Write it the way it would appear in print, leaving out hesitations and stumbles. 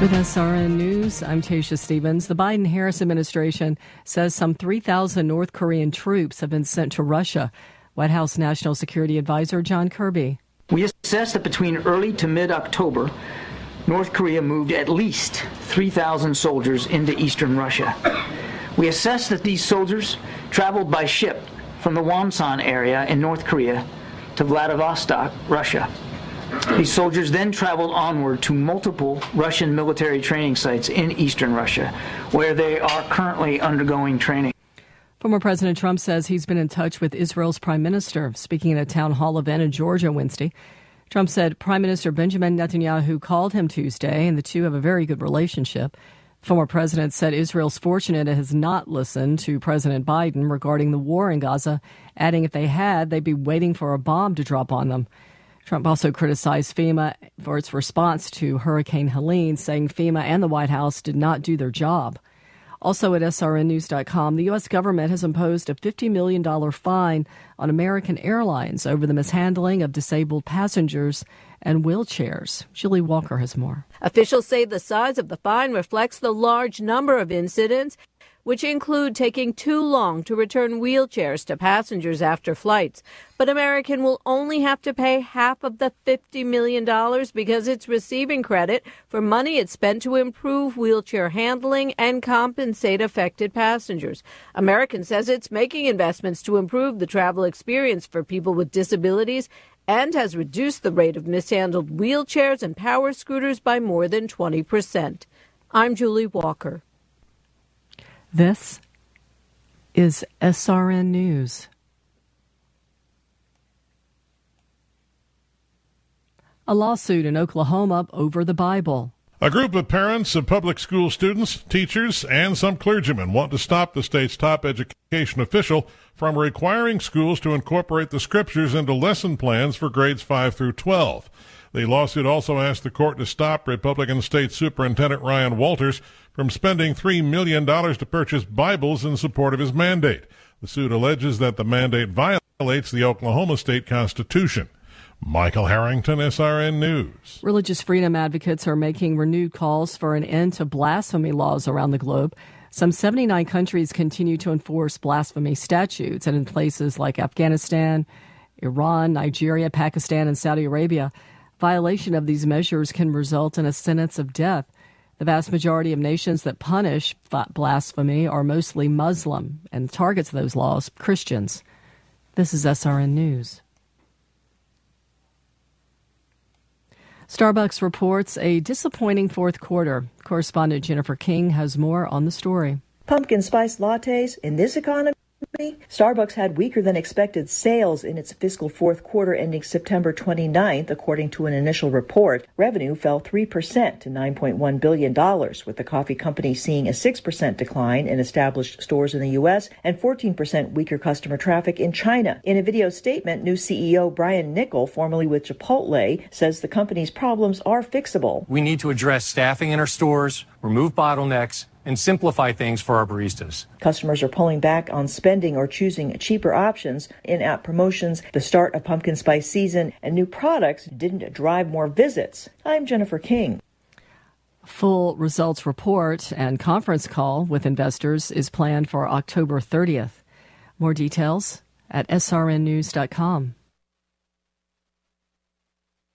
With SRN News, I'm Tasha Stevens. The Biden-Harris administration says some 3,000 North Korean troops have been sent to Russia. White House National Security Advisor John Kirby. We assess that between early to mid-October, North Korea moved at least 3,000 soldiers into eastern Russia. We assess that these soldiers traveled by ship from the Wonsan area in North Korea to Vladivostok, Russia. These soldiers then traveled onward to multiple Russian military training sites in eastern Russia, where they are currently undergoing training. Former President Trump says he's been in touch with Israel's prime minister. Speaking at a town hall event in Georgia Wednesday, Trump said Prime Minister Benjamin Netanyahu called him Tuesday, and the two have a very good relationship. The former president said Israel's fortunate it has not listened to President Biden regarding the war in Gaza, adding if they had, they'd be waiting for a bomb to drop on them. Trump also criticized FEMA for its response to Hurricane Helene, saying FEMA and the White House did not do their job. Also at srnnews.com, the U.S. government has imposed a $50 million fine on American Airlines over the mishandling of disabled passengers and wheelchairs. Julie Walker has more. Officials say the size of the fine reflects the large number of incidents, which include taking too long to return wheelchairs to passengers after flights. But American will only have to pay half of the $50 million because it's receiving credit for money it spent to improve wheelchair handling and compensate affected passengers. American says it's making investments to improve the travel experience for people with disabilities and has reduced the rate of mishandled wheelchairs and power scooters by more than 20%. I'm Julie Walker. This is SRN News. A lawsuit in Oklahoma over the Bible. A group of parents of public school students, teachers, and some clergymen want to stop the state's top education official from requiring schools to incorporate the scriptures into lesson plans for grades 5 through 12. The lawsuit also asked the court to stop Republican State Superintendent Ryan Walters from spending $3 million to purchase Bibles in support of his mandate. The suit alleges that the mandate violates the Oklahoma State Constitution. Michael Harrington, SRN News. Religious freedom advocates are making renewed calls for an end to blasphemy laws around the globe. Some 79 countries continue to enforce blasphemy statutes, and in places like Afghanistan, Iran, Nigeria, Pakistan, and Saudi Arabia, violation of these measures can result in a sentence of death. The vast majority of nations that punish blasphemy are mostly Muslim, and targets of those laws, Christians. This is SRN News. Starbucks reports a disappointing fourth quarter. Correspondent Jennifer King has more on the story. Pumpkin spice lattes in this economy? Starbucks had weaker than expected sales in its fiscal fourth quarter ending September 29th, according to an initial report. Revenue fell 3% to $9.1 billion, with the coffee company seeing a 6% decline in established stores in the U.S. and 14% weaker customer traffic in China. In a video statement, new CEO Brian Niccol, formerly with Chipotle, says the company's problems are fixable. We need to address staffing in our stores, remove bottlenecks, and simplify things for our baristas. Customers are pulling back on spending or choosing cheaper options. In-app promotions, the start of pumpkin spice season, and new products didn't drive more visits. I'm Jennifer King. Full results report and conference call with investors is planned for October 30th. More details at srnnews.com.